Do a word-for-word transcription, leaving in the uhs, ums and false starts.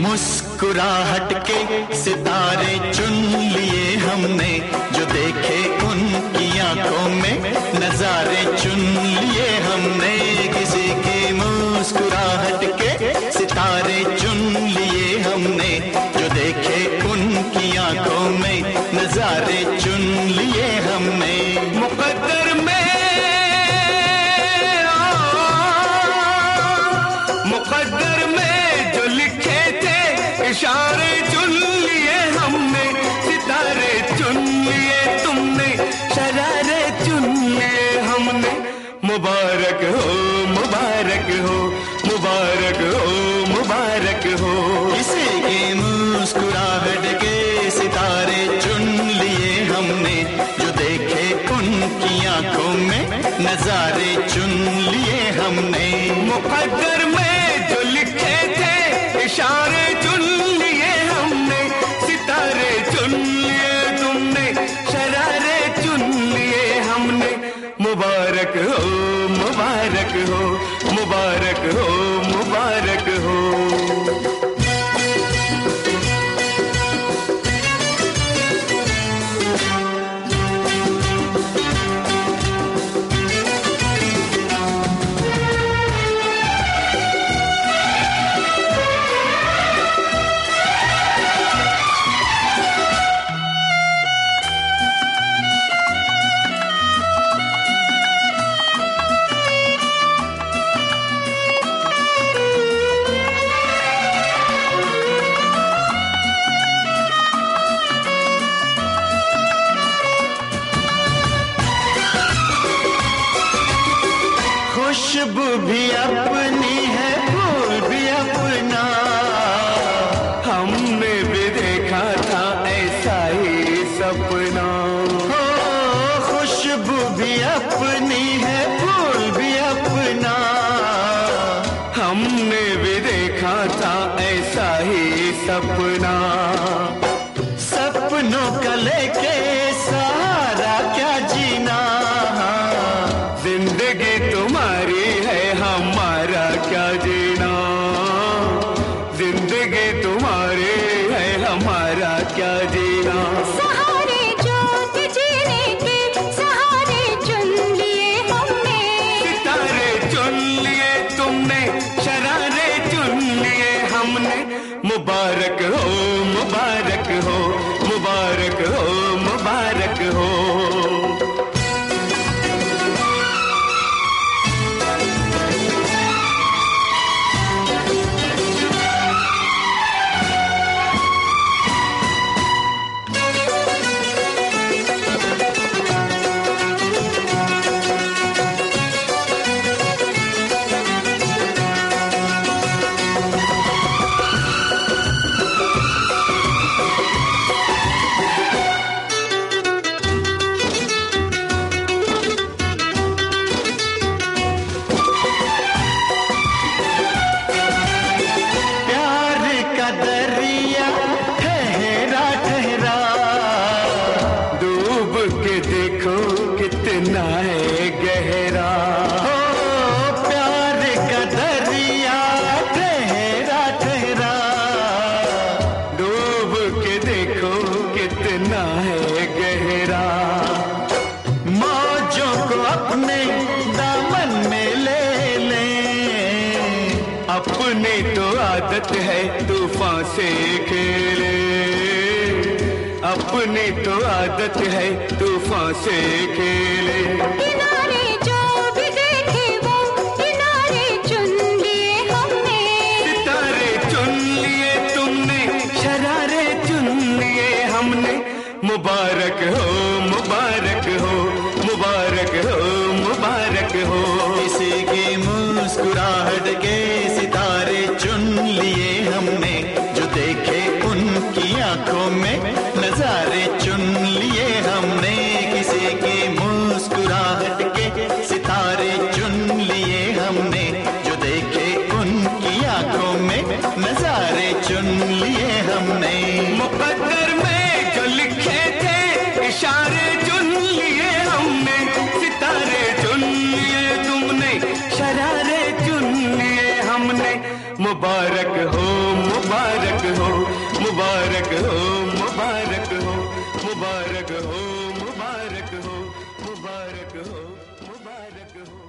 मुस्कुराहट के सितारे चुन लिए हमने, जो देखे उनकी आंखों में नजारे चुन लिए हमने। किसी की मुस्कुराहट के सितारे चुन लिए हमने, जो देखे उनकी आंखों में नजारे चुन लिए हमने। मुकद्दर में मुकद्दर में जो लिखे थे इशारे चुन लिए हमने, सितारे चुन लिए तुमने, शरारे चुन लिए हमने। मुबारक हो मुबारक हो मुबारक हो मुबारक हो। किसी की मुस्कुराहट के सितारे चुन लिए हमने, जो देखे उनकी आंखों में नजारे चुन लिए हमने। मुकद्दर में जो लिखे थे इशारे चुन लिए हमने, सितारे चुन लिए तुमने, शरारे चुन लिए हमने। मुबारक हो मुबारक हो मुबारक हो मुबारक हो। खुशबू भी अपनी है, फूल भी अपना, हमने भी देखा था ऐसा ही सपना। हो खुशबू भी अपनी है, फूल भी अपना, हमने भी देखा था ऐसा ही सपना। सपनों का लेके सहारा क्या जीना, जिंदगी तुम्हारी है हमारा क्या जीना, जिंदगी तुम्हारी है हमारा क्या जीना। सहारे जोत जीने के सहारे चुन लिए हमने, सितारे चुन लिए तुमने, शरारे चुन लिए हमने। मुबारक हो मुबारक हो मुबारक हो मुबारक हो। देखो कितना है गहरा, हो प्यार का दरिया ठहरा ठहरा, डूब के देखो कितना है गहरा। मौजों को अपने दामन में ले ले, अपनी तो आदत है तूफान से खेले, अपनी तो आदत है तूफान से खेले। किनारे जो भी देखे वो किनारे चुन लिए हमने, सितारे चुन लिए तुमने, शरारे चुन लिए हमने। मुबारक हो मुबारक हो मुबारक हो मुबारक हो। किसी की मुस्कुराहट के सितारे चुन लिए हमने, जो देखे उनकी आंखों में नजारे चुन लिए हमने। किसी की मुस्कुराहट के सितारे चुन लिए हमने, जो देखे उनकी आंखों में नजारे चुन लिए हमने। मुकद्दर में जो लिखे थे इशारे चुन लिए हमने, सितारे चुन लिए तुमने, शरारे चुन लिए हमने। मुबारक हो मुबारक हो मुबारक हो मुबारक हो मुबारक हो मुबारक हो मुबारक हो।